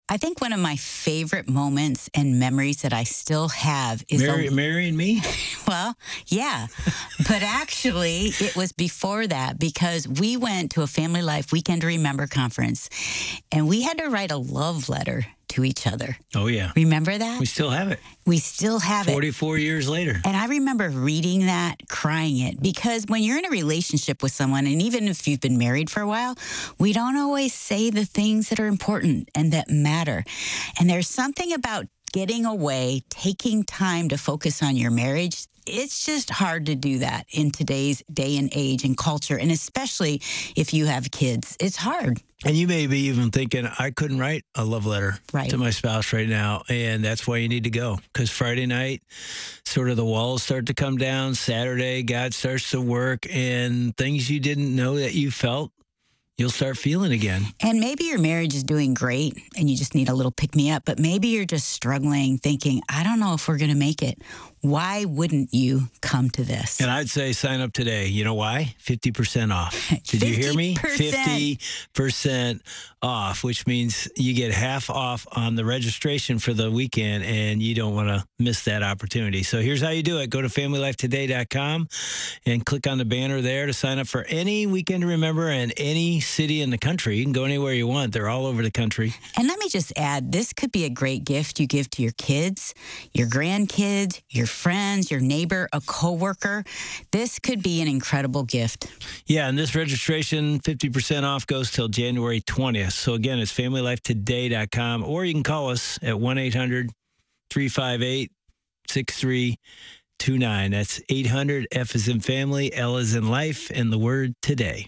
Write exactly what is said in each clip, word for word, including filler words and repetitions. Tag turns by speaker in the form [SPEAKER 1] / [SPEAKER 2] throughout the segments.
[SPEAKER 1] I think one of my favorite moments and memories that I still have is
[SPEAKER 2] Marry,
[SPEAKER 1] a,
[SPEAKER 2] marrying me.
[SPEAKER 1] well, yeah, but actually it was before that because we went to a Family Life Weekend to Remember conference, and we had to write a love letter to each other.
[SPEAKER 2] Oh yeah,
[SPEAKER 1] remember that?
[SPEAKER 2] We still have it.
[SPEAKER 1] We still have
[SPEAKER 2] it. forty-four years later.
[SPEAKER 1] And I remember reading that, crying it, because when you're in a relationship with someone, and even if you've been married for a while, we don't always say the things that are important and that matter. And there's something about getting away, taking time to focus on your marriage. It's just hard to do that in today's day and age and culture, and especially if you have kids. It's hard.
[SPEAKER 2] And you may be even thinking, I couldn't write a love letter
[SPEAKER 1] right.
[SPEAKER 2] to my spouse right now, and that's why you need to go. Because Friday night, sort of the walls start to come down. Saturday, God starts to work, and things you didn't know that you felt, you'll start feeling again.
[SPEAKER 1] And maybe your marriage is doing great and you just need a little pick-me-up, but maybe you're just struggling, thinking, I don't know if we're going to make it. Why wouldn't you come to this?
[SPEAKER 2] And I'd say sign up today. You know why? fifty percent off. Did you hear me? fifty percent off, which means you get half off on the registration for the weekend, and you don't want to miss that opportunity. So here's how you do it. Go to family life today dot com and click on the banner there to sign up for any Weekend to Remember in any city in the country. You can go anywhere you want. They're all over the country.
[SPEAKER 1] And let me just add, this could be a great gift you give to your kids, your grandkids, your friends, your neighbor, a coworker. This could be an incredible gift.
[SPEAKER 2] Yeah, and this registration, fifty percent off, goes till January twentieth. So again, it's family life today dot com, or you can call us at one eight hundred three five eight six three two nine. That's eight hundred F as in family, L as in life, and the word today.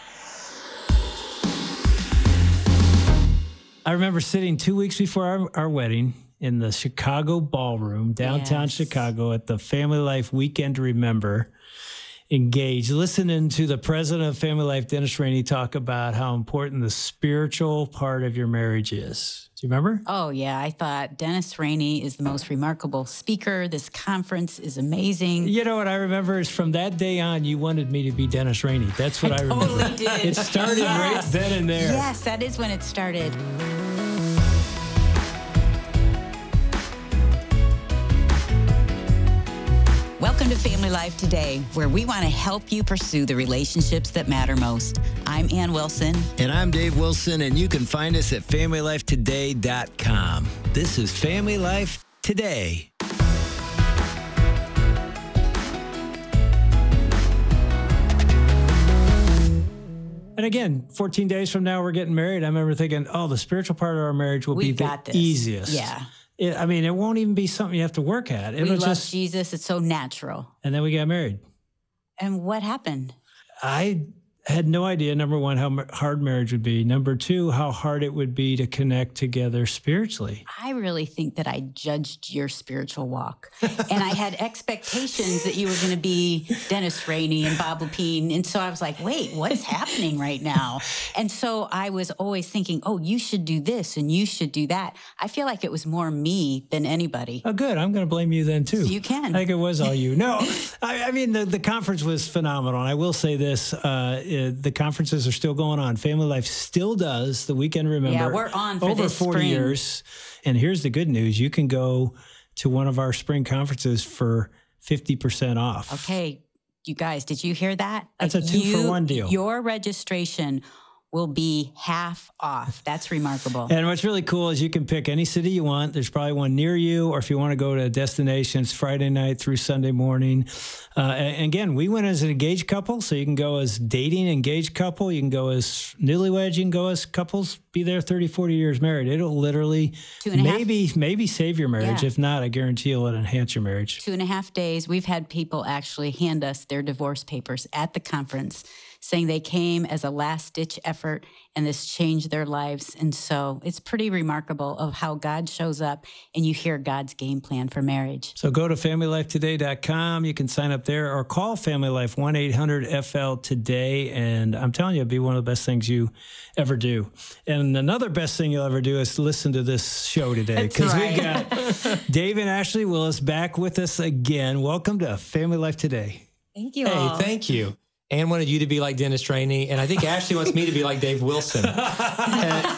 [SPEAKER 2] I remember sitting two weeks before our, our wedding in the Chicago Ballroom, downtown
[SPEAKER 1] yes.
[SPEAKER 2] Chicago, at the Family Life Weekend to Remember, engaged, listening to the president of Family Life, Dennis Rainey, talk about how important the spiritual part of your marriage is. Do you remember?
[SPEAKER 1] Oh, yeah. I thought Dennis Rainey is the most remarkable speaker. This conference is amazing.
[SPEAKER 2] You know what I remember is from that day on, you wanted me to be Dennis Rainey. That's what I,
[SPEAKER 1] I
[SPEAKER 2] remember.
[SPEAKER 1] totally did.
[SPEAKER 2] It started yes. right then and there.
[SPEAKER 1] Yes, that is when it started. Welcome to Family Life Today, where we want to help you pursue the relationships that matter most. I'm Ann Wilson.
[SPEAKER 2] And I'm Dave Wilson, and you can find us at family life today dot com. This is Family Life Today. And again, fourteen days from now, we're getting married. I remember thinking, oh, the spiritual part of our marriage will
[SPEAKER 1] we
[SPEAKER 2] be the
[SPEAKER 1] got this.
[SPEAKER 2] easiest.
[SPEAKER 1] Yeah.
[SPEAKER 2] It, I mean, it won't even be something you have to work at. It'll
[SPEAKER 1] we love
[SPEAKER 2] just,
[SPEAKER 1] Jesus. It's so natural.
[SPEAKER 2] And then we got married.
[SPEAKER 1] And what happened?
[SPEAKER 2] I had no idea, number one, how hard marriage would be. Number two, how hard it would be to connect together spiritually.
[SPEAKER 1] I really think that I judged your spiritual walk. And I had expectations that you were going to be Dennis Rainey and Bob Lepine. And so I was like, wait, what is happening right now? And so I was always thinking, oh, you should do this and you should do that. I feel like it was more me than anybody.
[SPEAKER 2] Oh, good. I'm going to blame you then, too.
[SPEAKER 1] So you can.
[SPEAKER 2] I think it was all you. No, I, I mean, the, the conference was phenomenal. And I will say this, uh, the conferences are still going on. Family Life still does the Weekend Remember.
[SPEAKER 1] Yeah, we're on for
[SPEAKER 2] over
[SPEAKER 1] this
[SPEAKER 2] forty
[SPEAKER 1] spring.
[SPEAKER 2] years. And here's the good news. You can go to one of our spring conferences for fifty percent off.
[SPEAKER 1] Okay, you guys, did you hear that?
[SPEAKER 2] That's
[SPEAKER 1] like
[SPEAKER 2] a two
[SPEAKER 1] you,
[SPEAKER 2] for one deal.
[SPEAKER 1] Your registration will be half off. That's remarkable.
[SPEAKER 2] And what's really cool is you can pick any city you want. There's probably one near you, or if you want to go to destinations Friday night through Sunday morning. Uh, and again, we went as an engaged couple, so you can go as dating engaged couple. You can go as newlyweds. You can go as couples, be there thirty, forty years married. It'll literally
[SPEAKER 1] Two and a
[SPEAKER 2] maybe
[SPEAKER 1] half.
[SPEAKER 2] maybe save your marriage.
[SPEAKER 1] Yeah.
[SPEAKER 2] If not, I guarantee it'll enhance your marriage.
[SPEAKER 1] Two and a half days. We've had people actually hand us their divorce papers at the conference, saying they came as a last-ditch effort and this changed their lives. And so it's pretty remarkable of how God shows up and you hear God's game plan for marriage.
[SPEAKER 2] So go to family life today dot com. You can sign up there or call Family Life one eight hundred F L today. And I'm telling you, it'll be one of the best things you ever do. And another best thing you'll ever do is listen to this show today. Because
[SPEAKER 1] right.
[SPEAKER 2] we got Dave and Ashley Willis back with us again. Welcome to Family Life Today.
[SPEAKER 1] Thank you
[SPEAKER 3] Hey,
[SPEAKER 1] all.
[SPEAKER 3] thank you. Ann wanted you to be like Dennis Rainey, and I think Ashley wants me to be like Dave Wilson. And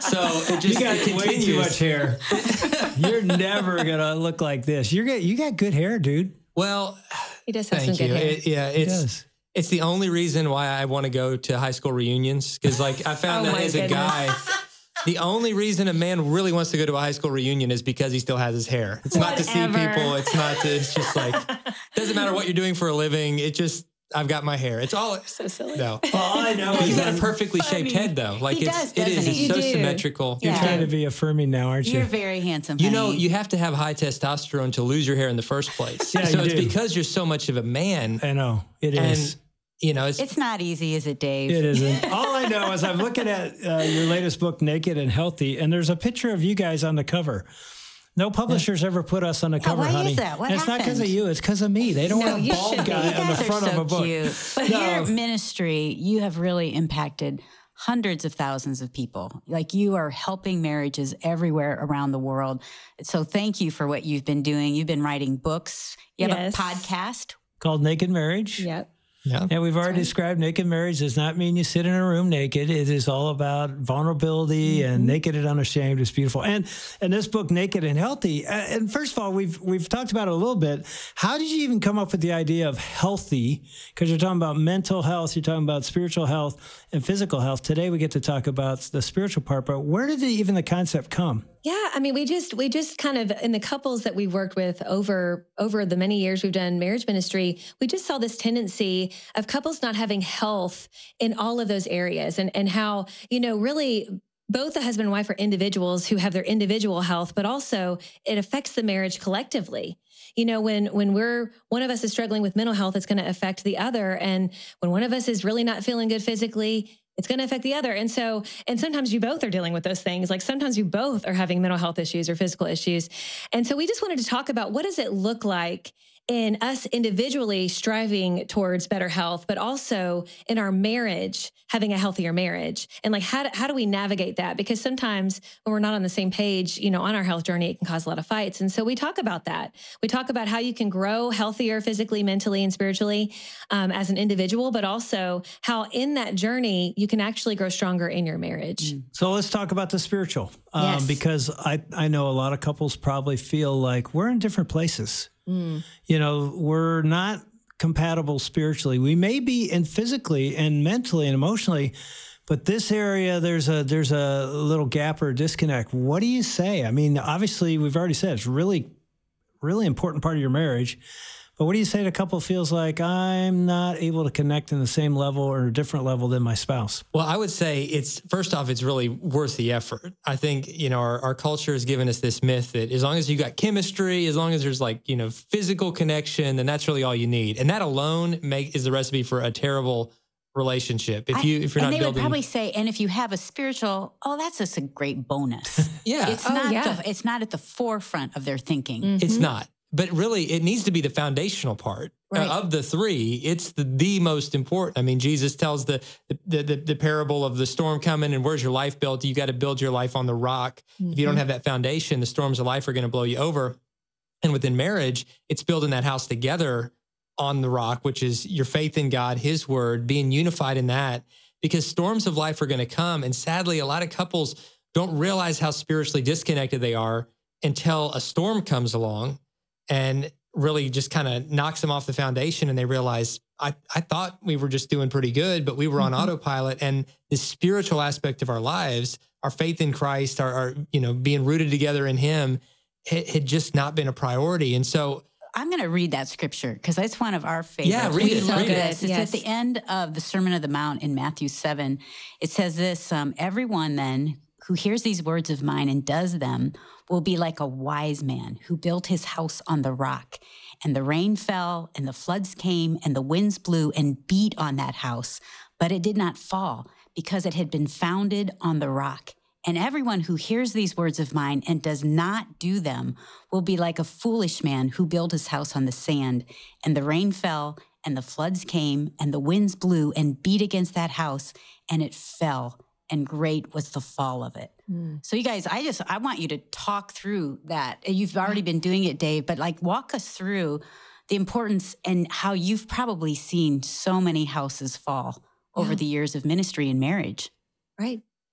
[SPEAKER 3] So it just
[SPEAKER 2] you got
[SPEAKER 3] it
[SPEAKER 2] way too much hair. You're never gonna look like this. You're get, you got good hair, dude.
[SPEAKER 3] Well,
[SPEAKER 4] he does have
[SPEAKER 3] thank
[SPEAKER 4] some
[SPEAKER 3] you.
[SPEAKER 4] good hair.
[SPEAKER 3] It, yeah,
[SPEAKER 2] He
[SPEAKER 3] it's
[SPEAKER 2] does.
[SPEAKER 3] it's the only reason why I want to go to high school reunions, because like I found
[SPEAKER 4] Oh
[SPEAKER 3] that
[SPEAKER 4] my
[SPEAKER 3] as a
[SPEAKER 4] goodness.
[SPEAKER 3] guy. The only reason a man really wants to go to a high school reunion is because he still has his hair. It's not to see
[SPEAKER 4] Whatever.
[SPEAKER 3] people. It's not to, it's just like, doesn't matter what you're doing for a living. It just, I've got my hair. It's all,
[SPEAKER 4] So silly.
[SPEAKER 3] no.
[SPEAKER 2] All I know
[SPEAKER 3] He's
[SPEAKER 2] is
[SPEAKER 3] got a
[SPEAKER 2] I'm,
[SPEAKER 3] perfectly
[SPEAKER 1] funny.
[SPEAKER 3] shaped head though. Like
[SPEAKER 1] He
[SPEAKER 3] it's,
[SPEAKER 1] does,
[SPEAKER 3] it is,
[SPEAKER 1] doesn't
[SPEAKER 3] it's
[SPEAKER 1] he?
[SPEAKER 3] so
[SPEAKER 4] You do.
[SPEAKER 3] symmetrical.
[SPEAKER 2] you're
[SPEAKER 1] Yeah.
[SPEAKER 2] trying to be affirming now, aren't you?
[SPEAKER 1] You're very handsome,
[SPEAKER 3] You know,
[SPEAKER 1] honey.
[SPEAKER 3] you have to have high testosterone to lose your hair in the first place.
[SPEAKER 2] Yeah,
[SPEAKER 3] so
[SPEAKER 2] you
[SPEAKER 3] it's
[SPEAKER 2] do.
[SPEAKER 3] because you're so much of a man.
[SPEAKER 2] I know it
[SPEAKER 3] And,
[SPEAKER 2] is.
[SPEAKER 3] you know, it's,
[SPEAKER 1] It's not easy, is it, Dave?
[SPEAKER 2] It isn't. All I know is I'm looking at uh, your latest book, Naked and Healthy, and there's a picture of you guys on the cover. No publishers ever put us on the cover,
[SPEAKER 1] why is
[SPEAKER 2] honey.
[SPEAKER 1] that? What
[SPEAKER 2] And it's not because of
[SPEAKER 1] happened?
[SPEAKER 2] you. It's because of me. They don't
[SPEAKER 4] No,
[SPEAKER 2] want a
[SPEAKER 4] you
[SPEAKER 2] bald
[SPEAKER 4] should be.
[SPEAKER 2] guy
[SPEAKER 1] You
[SPEAKER 2] on the
[SPEAKER 1] guys
[SPEAKER 2] front
[SPEAKER 1] are
[SPEAKER 2] of
[SPEAKER 1] so
[SPEAKER 2] a book.
[SPEAKER 1] cute. But
[SPEAKER 2] No.
[SPEAKER 1] your ministry, you have really impacted hundreds of thousands of people. Like you are helping marriages everywhere around the world. So thank you for what you've been doing. You've been writing books. You have
[SPEAKER 4] Yes.
[SPEAKER 1] a podcast.
[SPEAKER 2] Called Naked Marriage.
[SPEAKER 4] Yep.
[SPEAKER 3] yeah.
[SPEAKER 2] And we've already
[SPEAKER 4] right.
[SPEAKER 2] described naked marriage does not mean you sit in a room naked. It is all about vulnerability
[SPEAKER 4] Mm-hmm.
[SPEAKER 2] and naked and unashamed. It's beautiful. And and this book, Naked and Healthy. Uh, and first of all, we've we've talked about it a little bit. How did you even come up with the idea of healthy? Because you're talking about mental health, you're talking about spiritual health and physical health. Today we get to talk about the spiritual part. But where did the, even the concept come?
[SPEAKER 4] Yeah, I mean, we just we just kind of in the couples that we've worked with over over the many years we've done marriage ministry, we just saw this tendency of couples not having health in all of those areas, and and how, you know, really both the husband and wife are individuals who have their individual health, but also it affects the marriage collectively. You know, when when we're one of us is struggling with mental health, it's going to affect the other, and when one of us is really not feeling good physically, it's going to affect the other. And so, and sometimes you both are dealing with those things. Like sometimes you both are having mental health issues or physical issues. And so we just wanted to talk about what does it look like in us individually striving towards better health, but also in our marriage, having a healthier marriage. And like, how do, how do we navigate that? Because sometimes when we're not on the same page, you know, on our health journey, it can cause a lot of fights. And so we talk about that. We talk about how you can grow healthier physically, mentally, and spiritually um, as an individual, but also how in that journey, you can actually grow stronger in your marriage.
[SPEAKER 2] So let's talk about the spiritual, um,
[SPEAKER 4] Yes.
[SPEAKER 2] because I, I know a lot of couples probably feel like we're in different places.
[SPEAKER 4] Mm.
[SPEAKER 2] You know, we're not compatible spiritually. We may be in physically and mentally and emotionally, but this area, there's a there's a little gap or disconnect. What do you say? I mean, obviously, we've already said it's really, really important part of your marriage. But what do you say to a couple who feels like I'm not able to connect in the same level or a different level than my spouse?
[SPEAKER 3] Well, I would say it's, first off, it's really worth the effort. I think, you know, our, our culture has given us this myth that as long as you got chemistry, as long as there's like, you know, physical connection, then that's really all you need. And that alone make is the recipe for a terrible relationship. If you, if you're
[SPEAKER 1] and
[SPEAKER 3] not
[SPEAKER 1] they
[SPEAKER 3] building.
[SPEAKER 1] would probably say, and if you have a spiritual, oh, that's just a great bonus.
[SPEAKER 3] Yeah.
[SPEAKER 1] It's
[SPEAKER 4] Oh,
[SPEAKER 1] not.
[SPEAKER 4] yeah.
[SPEAKER 1] The, it's not at the forefront of their thinking.
[SPEAKER 3] It's
[SPEAKER 4] Mhm.
[SPEAKER 3] not. But really, it needs to be the foundational part uh,
[SPEAKER 4] Right.
[SPEAKER 3] of the three. It's the, the most important. I mean, Jesus tells the, the the the parable of the storm coming, and where's your life built? You got to build your life on the rock. If you don't have that foundation, the storms of life are going to blow you over. And within marriage, it's building that house together on the rock, which is your faith in God, His word, being unified in that. Because storms of life are going to come, and sadly, a lot of couples don't realize how spiritually disconnected they are until a storm comes along and really just kind of knocks them off the foundation, and they realize, I, I thought we were just doing pretty good, but we were on
[SPEAKER 4] Mhm.
[SPEAKER 3] autopilot. And the spiritual aspect of our lives, our faith in Christ, our, our you know, being rooted together in Him, it had just not been a priority. And so,
[SPEAKER 1] I'm going to read that scripture because it's one of our favorites.
[SPEAKER 3] Yeah, read
[SPEAKER 1] we
[SPEAKER 3] it,
[SPEAKER 1] love
[SPEAKER 3] read it.
[SPEAKER 1] this. It's
[SPEAKER 4] Yes.
[SPEAKER 1] at the end of the Sermon of the Mount in Matthew seven. It says this, um, everyone then who hears these words of mine and does them will be like a wise man who built his house on the rock. And the rain fell, and the floods came, and the winds blew and beat on that house. But it did not fall, because it had been founded on the rock. And everyone who hears these words of mine and does not do them will be like a foolish man who built his house on the sand. And the rain fell, and the floods came, and the winds blew and beat against that house, and it fell. And great was the fall of it.
[SPEAKER 4] Mm.
[SPEAKER 1] So you guys, I just, I want you to talk through that. You've already been doing it, Dave, but like walk us through the importance and how you've probably seen so many houses fall over
[SPEAKER 4] Yeah.
[SPEAKER 1] the years of ministry and marriage.
[SPEAKER 4] Right.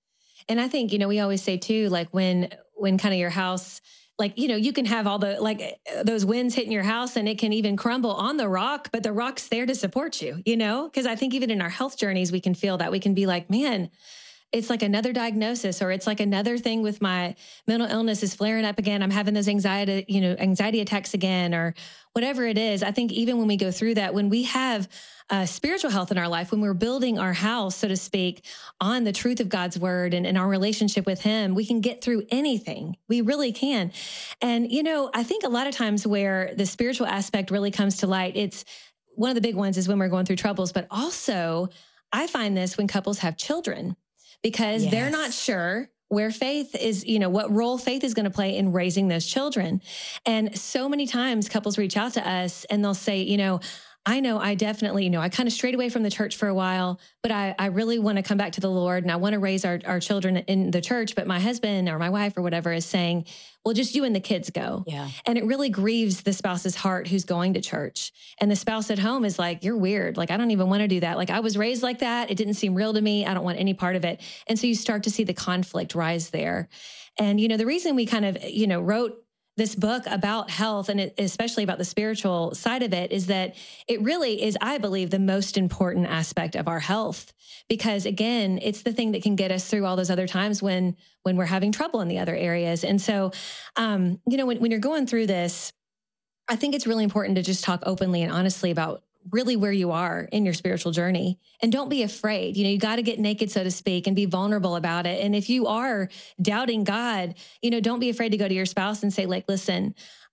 [SPEAKER 4] And I think, you know, we always say too, like when, when kind of your house, like, you know, you can have all the, like those winds hitting your house and it can even crumble on the rock, but the rock's there to support you, you know? Because I think even in our health journeys, we can feel that. We can be like, man, it's like another diagnosis, or it's like another thing with my mental illness is flaring up again. I'm having those anxiety, you know, anxiety attacks again, or whatever it is. I think even when we go through that, when we have uh, spiritual health in our life, when we're building our house, so to speak, on the truth of God's word and, and our relationship with him, we can get through anything. We really can. And, you know, I think a lot of times where the spiritual aspect really comes to light, it's one of the big ones is when we're going through troubles, but also I find this when couples have children, because yes. they're not sure where faith is, you know, what role faith is going to play in raising those children. And so many times couples reach out to us and they'll say, you know, I know I definitely, you know, I kind of strayed away from the church for a while, but I, I really want to come back to the Lord and I want to raise our, our children in the church. But my husband or my wife or whatever is saying, well, just you and the kids go.
[SPEAKER 1] Yeah.
[SPEAKER 4] And it really grieves the spouse's heart who's going to church. And the spouse at home is like, you're weird. Like, I don't even want to do that. Like, I was raised like that. It didn't seem real to me. I don't want any part of it. And so you start to see the conflict rise there. And, you know, the reason we kind of, you know, wrote this book about health and especially about the spiritual side of it is that it really is, I believe, the most important aspect of our health, because again, it's the thing that can get us through all those other times when, when we're having trouble in the other areas. And so, um, you know, when, when you're going through this, I think it's really important to just talk openly and honestly about really where you are in your spiritual journey. And don't be afraid. You know, you got to get naked, so to speak, and be vulnerable about it. And if you are doubting God, you know, don't be afraid to go to your spouse and say, like, listen,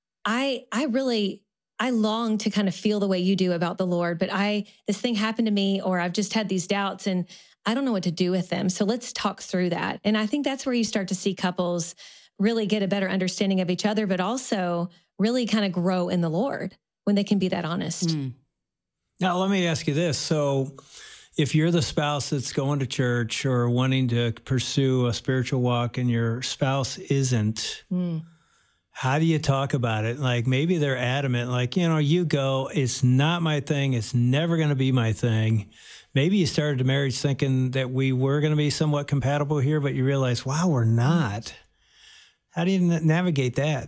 [SPEAKER 4] I, I really, I long to kind of feel the way you do about the Lord, but I, this thing happened to me, or I've just had these doubts and I don't know what to do with them. So let's talk through that. And I think that's where you start to see couples really get a better understanding of each other, but also really kind of grow in the Lord when they can be that honest.
[SPEAKER 2] Mm. Now, let me ask you this. So if you're the spouse that's going to church or wanting to pursue a spiritual walk and your spouse isn't, mm. how do you talk about it? Like, maybe they're adamant, like, you know, you go, it's not my thing. It's never going to be my thing. Maybe you started a marriage thinking that we were going to be somewhat compatible here, but you realize, wow, we're not. How do you navigate that?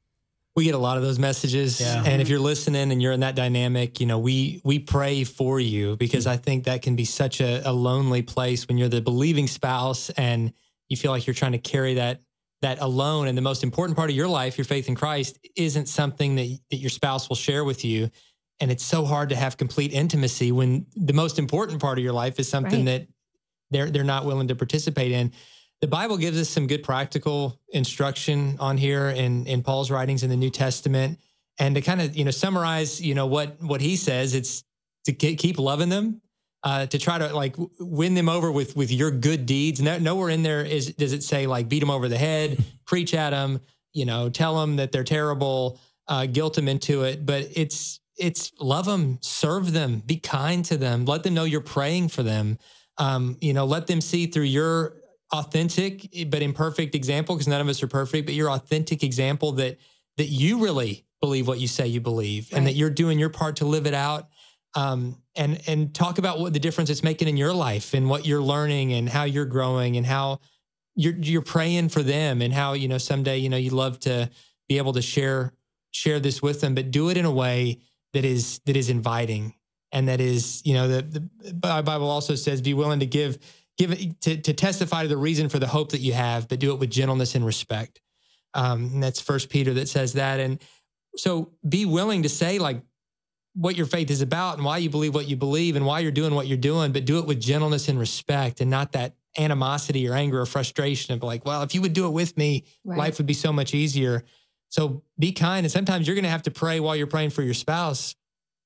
[SPEAKER 3] We get a lot of those messages. Yeah. And if you're listening and you're in that dynamic, you know, we we pray for you, because I think that can be such a, a lonely place when you're the believing spouse and you feel like you're trying to carry that that alone. And the most important part of your life, your faith in Christ, isn't something that, that your spouse will share with you. And it's so hard to have complete intimacy when the most important part of your life is something right. that they're they're not willing to participate in. The Bible gives us some good practical instruction on here in, in Paul's writings in the New Testament. And to kind of, you know, summarize, you know, what, what he says, it's to keep loving them, uh, to try to like win them over with, with your good deeds. No, nowhere in there is, does it say like beat them over the head, preach at them, you know, tell them that they're terrible, uh, guilt them into it. But it's, it's love them, serve them, be kind to them, let them know you're praying for them. Um, you know, let them see through your authentic but imperfect example, because none of us are perfect, but your authentic example that that you really believe what you say you believe, right. and that you're doing your part to live it out, um, and and talk about what the difference it's making in your life and what you're learning and how you're growing and how you're you're praying for them and how, you know, someday, you know, you'd love to be able to share share this with them, but do it in a way that is that is inviting and that is, you know, the, the Bible also says be willing to give Give it to, to testify to the reason for the hope that you have, but do it with gentleness and respect. Um, and that's First Peter that says that. And so be willing to say like what your faith is about and why you believe what you believe and why you're doing what you're doing, but do it with gentleness and respect and not that animosity or anger or frustration of like, well, if you would do it with me, right. life would be so much easier. So be kind. And sometimes you're going to have to pray while you're praying for your spouse.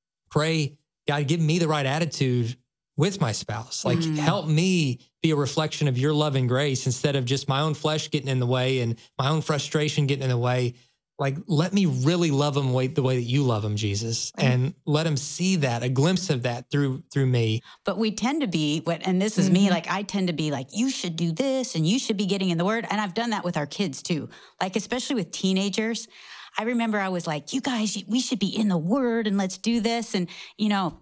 [SPEAKER 3] Pray, God, give me the right attitude with my spouse. Like, mm. help me be a reflection of your love and grace instead of just my own flesh getting in the way and my own frustration getting in the way. Like, let me really love them the way that you love them, Jesus, right. and let them see that, a glimpse of that through through me.
[SPEAKER 1] But we tend to be, what, and this is mm-hmm. me, like I tend to be like, you should do this and you should be getting in the Word. And I've done that with our kids too, like especially with teenagers. I remember I was like, you guys, we should be in the Word and let's do this. And, you know,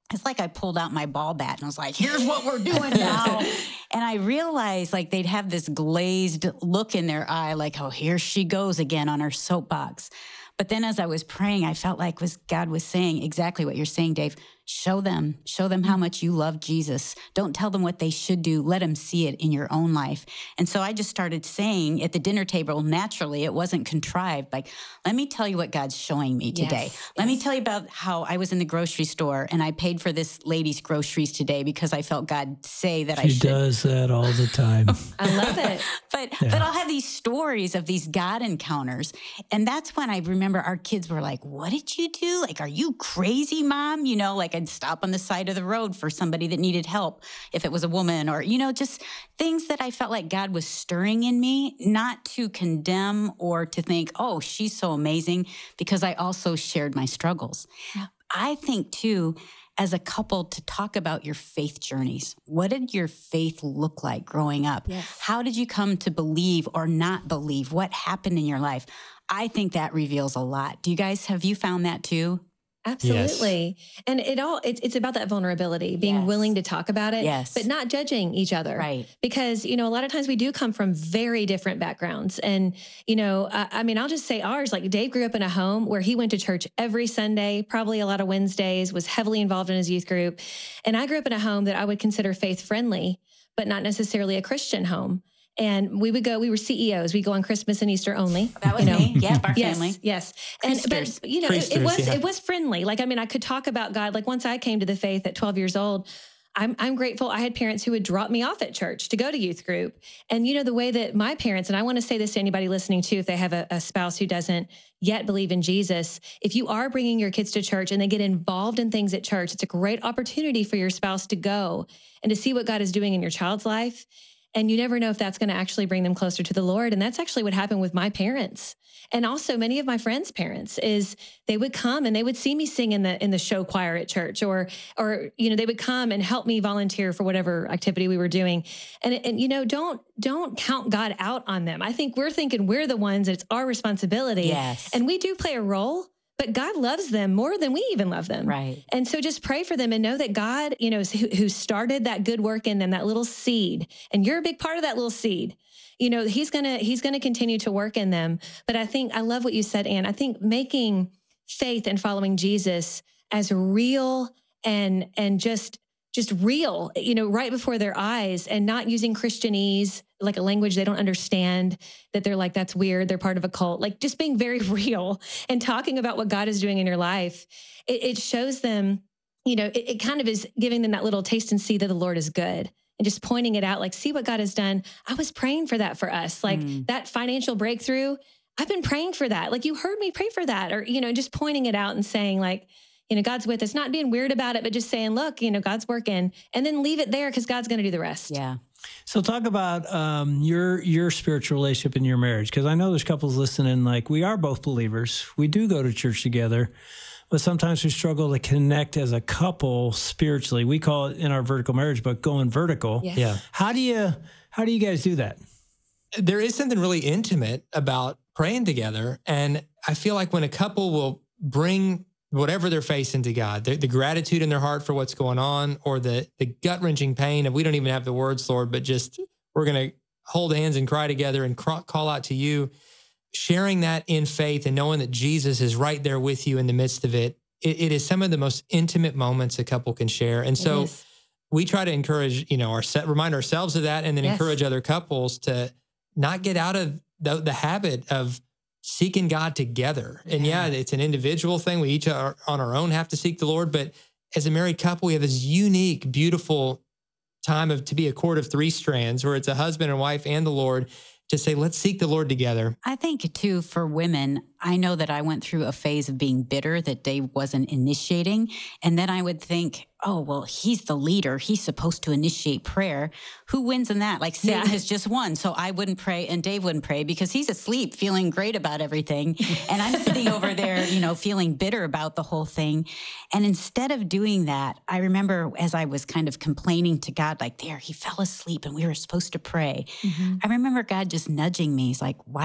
[SPEAKER 1] it's like I pulled out my ball bat and I was like, here's what we're doing now. And I realized like they'd have this glazed look in their eye, like, oh, here she goes again on her soapbox. But then as I was praying, I felt like was God was saying exactly what you're saying, Dave. Show them, show them how much you love Jesus. Don't tell them what they should do. Let them see it in your own life. And so I just started saying at the dinner table, naturally, it wasn't contrived. Like, let me tell you what God's showing me today.
[SPEAKER 4] Yes,
[SPEAKER 1] let
[SPEAKER 4] yes.
[SPEAKER 1] me tell you about how I was in the grocery store and I paid for this lady's groceries today because I felt God say that
[SPEAKER 2] she
[SPEAKER 1] I should.
[SPEAKER 2] She does that all the time.
[SPEAKER 4] I love it.
[SPEAKER 1] But
[SPEAKER 2] Yeah.
[SPEAKER 1] but I'll have these stories of these God encounters. And that's when I remember our kids were like, what did you do? Like, are you crazy, Mom? You know, like I'd stop on the side of the road for somebody that needed help, if it was a woman or, you know, just things that I felt like God was stirring in me, not to condemn or to think, oh, she's so amazing, because I also shared my struggles.
[SPEAKER 4] Yeah.
[SPEAKER 1] I think, too, as a couple, to talk about your faith journeys. What did your faith look like growing up?
[SPEAKER 4] Yes.
[SPEAKER 1] How did you come to believe or not believe? What happened in your life? I think that reveals a lot. Do you guys, have you found that too?
[SPEAKER 4] Absolutely. Yes. And it all, it's, it's about that vulnerability, being
[SPEAKER 1] Yes.
[SPEAKER 4] willing to talk about it,
[SPEAKER 1] Yes.
[SPEAKER 4] but not judging each other.
[SPEAKER 1] Right.
[SPEAKER 4] Because, you know, a lot of times we do come from very different backgrounds. And, you know, I, I mean, I'll just say ours, like Dave grew up in a home where he went to church every Sunday, probably a lot of Wednesdays, was heavily involved in his youth group. And I grew up in a home that I would consider faith friendly, but not necessarily a Christian home. And we would go, we were C E Os. We go on Christmas and Easter only.
[SPEAKER 1] That was
[SPEAKER 4] you know?
[SPEAKER 1] me. Yeah, our
[SPEAKER 4] yes,
[SPEAKER 1] family.
[SPEAKER 4] Yes. And,
[SPEAKER 1] Priesters.
[SPEAKER 4] but, you know, it, it
[SPEAKER 3] Priesters,
[SPEAKER 4] was,
[SPEAKER 3] yeah.
[SPEAKER 4] it was friendly. Like, I mean, I could talk about God. Like once I came to the faith at twelve years old, I'm, I'm grateful I had parents who would drop me off at church to go to youth group. And, you know, the way that my parents, and I want to say this to anybody listening too, if they have a, a spouse who doesn't yet believe in Jesus, if you are bringing your kids to church and they get involved in things at church, it's a great opportunity for your spouse to go and to see what God is doing in your child's life. And you never know if that's going to actually bring them closer to the Lord. And that's actually what happened with my parents. And also many of my friends' parents is they would come and they would see me sing in the in the show choir at church, or, or, you know, they would come and help me volunteer for whatever activity we were doing. And, and, you know, don't, don't count God out on them. I think we're thinking we're the ones, it's our responsibility.
[SPEAKER 1] Yes.
[SPEAKER 4] And we do play a role, but God loves them more than we even love them.
[SPEAKER 1] Right.
[SPEAKER 4] And so just pray for them and know that God, you know, who, who started that good work in them, that little seed, and you're a big part of that little seed, you know, he's going to, he's going to continue to work in them. But I think, I love what you said, Ann. I think making faith and following Jesus as real and, and just, just real, you know, right before their eyes, and not using Christianese, like a language they don't understand, that they're like, that's weird, they're part of a cult. Like just being very real and talking about what God is doing in your life. It, it shows them, you know, it, it kind of is giving them that little taste and see that the Lord is good, and just pointing it out, like, see what God has done. I was praying for that for us. Like mm. that financial breakthrough, I've been praying for that. Like you heard me pray for that, or, you know, just pointing it out and saying like, you know, God's with us, not being weird about it, but just saying, look, you know, God's working, and then leave it there because God's going to do the rest.
[SPEAKER 1] Yeah.
[SPEAKER 2] So talk about um, your your spiritual relationship in your marriage, because I know there's couples listening, like we are both believers. We do go to church together, but sometimes we struggle to connect as a couple spiritually. We call it in our vertical marriage book, going vertical.
[SPEAKER 4] Yes.
[SPEAKER 3] Yeah.
[SPEAKER 2] How do you how do you guys do that?
[SPEAKER 3] There is something really intimate about praying together. And I feel like when a couple will bring whatever they're facing to God, the, the gratitude in their heart for what's going on, or the the gut-wrenching pain of we don't even have the words, Lord, but just we're going to hold hands and cry together and cr- call out to you, sharing that in faith and knowing that Jesus is right there with you in the midst of it. It, it is some of the most intimate moments a couple can share. And so we try to encourage, you know, our set, remind ourselves of that, and then
[SPEAKER 4] Yes.
[SPEAKER 3] encourage other couples to not get out of the, the habit of seeking God together. And yeah, it's an individual thing. We each are on our own have to seek the Lord. But as a married couple, we have this unique, beautiful time of to be a cord of three strands, where it's a husband and wife and the Lord, to say, let's seek the Lord together.
[SPEAKER 1] I think, too, for women, I know that I went through a phase of being bitter that Dave wasn't initiating. And then I would think, oh, well, he's the leader. He's supposed to initiate prayer. Who wins in that? Like Satan
[SPEAKER 4] Yeah.
[SPEAKER 1] has just won. So I wouldn't pray and Dave wouldn't pray because he's asleep feeling great about everything. And I'm sitting over there, you know, feeling bitter about the whole thing. And instead of doing that, I remember as I was kind of complaining to God, like, there, he fell asleep and we were supposed to pray.
[SPEAKER 4] Mm-hmm.
[SPEAKER 1] I remember God just nudging me. He's like, why,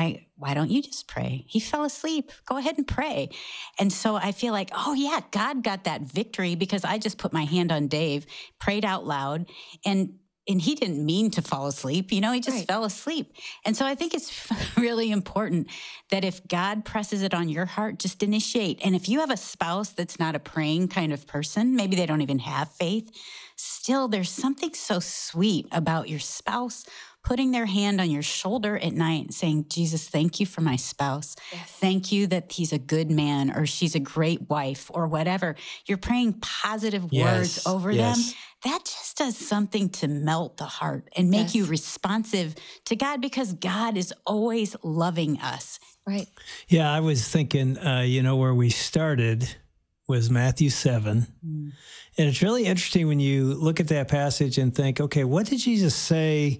[SPEAKER 1] why don't you just pray? He fell asleep. Go ahead and pray. And so I feel like, oh yeah, God got that victory because I just put my hand on Dave, prayed out loud, and and he didn't mean to fall asleep. You know, he just right. fell asleep. And so I think it's really important that if God presses it on your heart, just initiate. And if you have a spouse that's not a praying kind of person, maybe they don't even have faith, still there's something so sweet about your spouse putting their hand on your shoulder at night and saying, Jesus, thank you for my spouse. Yes. Thank you that he's a good man or she's a great wife or whatever. You're praying positive yes. words over yes. them. That just does something to melt the heart and make yes. you responsive to God because God is always loving us.
[SPEAKER 4] Right.
[SPEAKER 2] Yeah, I was thinking, uh, you know, where we started was Matthew seven. Mm. And it's really interesting when you look at that passage and think, okay, what did Jesus say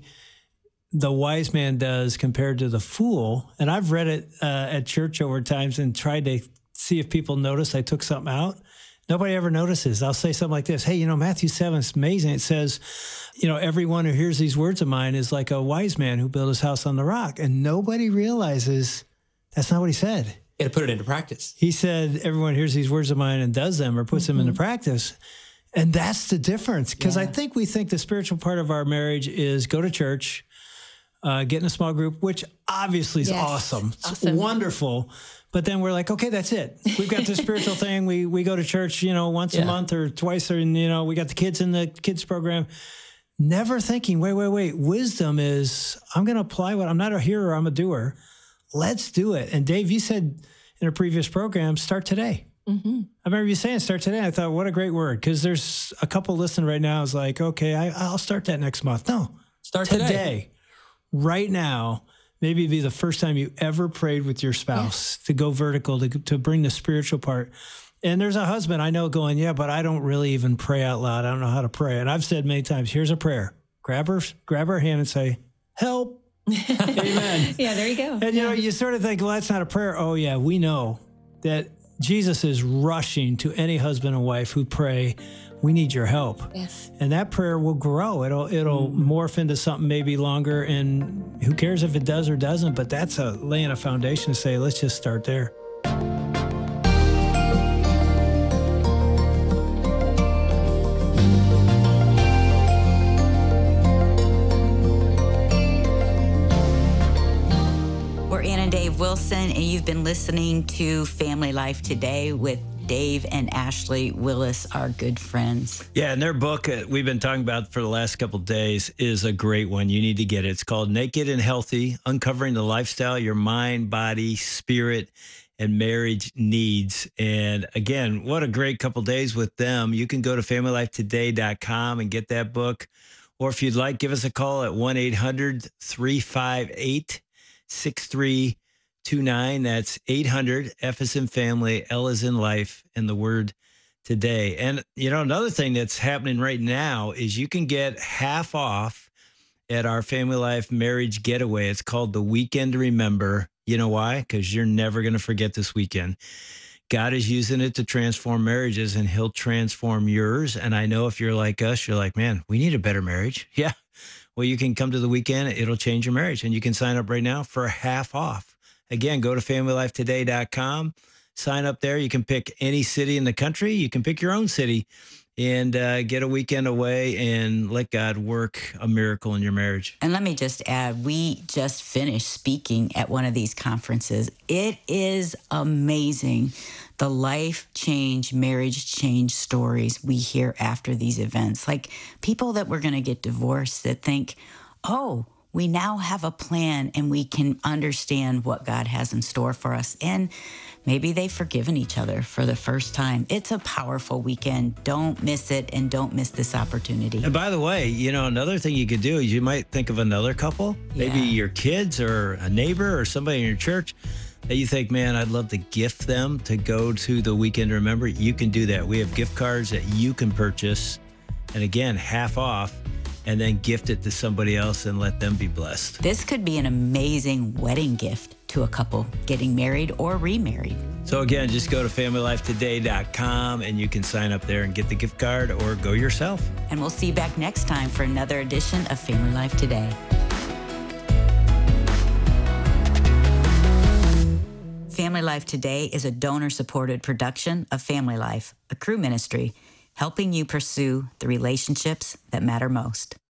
[SPEAKER 2] the wise man does compared to the fool? And I've read it uh, at church over times and tried to see if people notice I took something out. Nobody ever notices. I'll say something like this. Hey, you know, Matthew seven is amazing. It says, you know, everyone who hears these words of mine is like a wise man who built his house on the rock. And nobody realizes that's not what he said.
[SPEAKER 3] You got to put it into practice.
[SPEAKER 2] He said, everyone hears these words of mine and does them or puts mm-hmm. them into practice. And that's the difference. Because yeah. I think we think the spiritual part of our marriage is go to church, uh, get in a small group, which obviously is yes. awesome. It's
[SPEAKER 4] awesome.
[SPEAKER 2] Wonderful. But then we're like, okay, that's it. We've got this spiritual thing. We we go to church, you know, once yeah. a month or twice, or, you know, we got the kids in the kids program. Never thinking, wait, wait, wait. Wisdom is, I'm going to apply what, I'm not a hearer, I'm a doer. Let's do it. And Dave, you said in a previous program, start today. Mm-hmm. I remember you saying start today. I thought, what a great word. Because there's a couple listening right now is like, okay, I, I'll start that next month. No,
[SPEAKER 3] start
[SPEAKER 2] today.
[SPEAKER 3] today.
[SPEAKER 2] Right now. Maybe it'd be the first time you ever prayed with your spouse yeah. to go vertical, to to bring the spiritual part. And there's a husband I know going, yeah, but I don't really even pray out loud. I don't know how to pray. And I've said many times, here's a prayer. Grab her, grab her hand and say, help. Amen.
[SPEAKER 4] Yeah, there you go.
[SPEAKER 2] And, you
[SPEAKER 4] yeah.
[SPEAKER 2] know, you sort of think, well, that's not a prayer. Oh, yeah, we know that Jesus is rushing to any husband and wife who pray, we need your help.
[SPEAKER 4] Yes.
[SPEAKER 2] And that prayer will grow. It'll it'll mm. morph into something maybe longer. And who cares if it does or doesn't, but that's a laying a foundation to say, let's just start there.
[SPEAKER 1] We're Ann and Dave Wilson, and you've been listening to Family Life Today with Dave and Ashley Willis, our good friends.
[SPEAKER 2] Yeah, and their book uh, we've been talking about for the last couple of days is a great one. You need to get it. It's called Naked and Healthy, Uncovering the Lifestyle Your Mind, Body, Spirit, and Marriage Needs. And again, what a great couple of days with them. You can go to family life today dot com and get that book. Or if you'd like, give us a call at one eight hundred three five eight six three two nine. That's eight hundred, F as in family, L as in life, and the word today. And, you know, another thing that's happening right now is you can get half off at our Family Life Marriage Getaway. It's called the Weekend to Remember. You know why? Because you're never going to forget this weekend. God is using it to transform marriages, and he'll transform yours. And I know if you're like us, you're like, man, we need a better marriage. Yeah. Well, you can come to the weekend. It'll change your marriage. And you can sign up right now for half off. Again, go to family life today dot com, sign up there. You can pick any city in the country. You can pick your own city and uh, get a weekend away and let God work a miracle in your marriage.
[SPEAKER 1] And let me just add, we just finished speaking at one of these conferences. It is amazing the life change, marriage change stories we hear after these events. Like people that were going to get divorced that think, oh, we now have a plan and we can understand what God has in store for us. And maybe they've forgiven each other for the first time. It's a powerful weekend. Don't miss it, and don't miss this opportunity.
[SPEAKER 2] And by the way, you know, another thing you could do is you might think of another couple, yeah. maybe your kids or a neighbor or somebody in your church that you think, man, I'd love to gift them to go to the Weekend to Remember. You can do that. We have gift cards that you can purchase. And again, half off. And then gift it to somebody else and let them be blessed.
[SPEAKER 1] This could be an amazing wedding gift to a couple getting married or remarried.
[SPEAKER 2] So again, just go to family life today dot com and you can sign up there and get the gift card or go yourself.
[SPEAKER 1] And we'll see you back next time for another edition of Family Life Today. Family Life Today is a donor-supported production of Family Life, a Cru ministry, helping you pursue the relationships that matter most.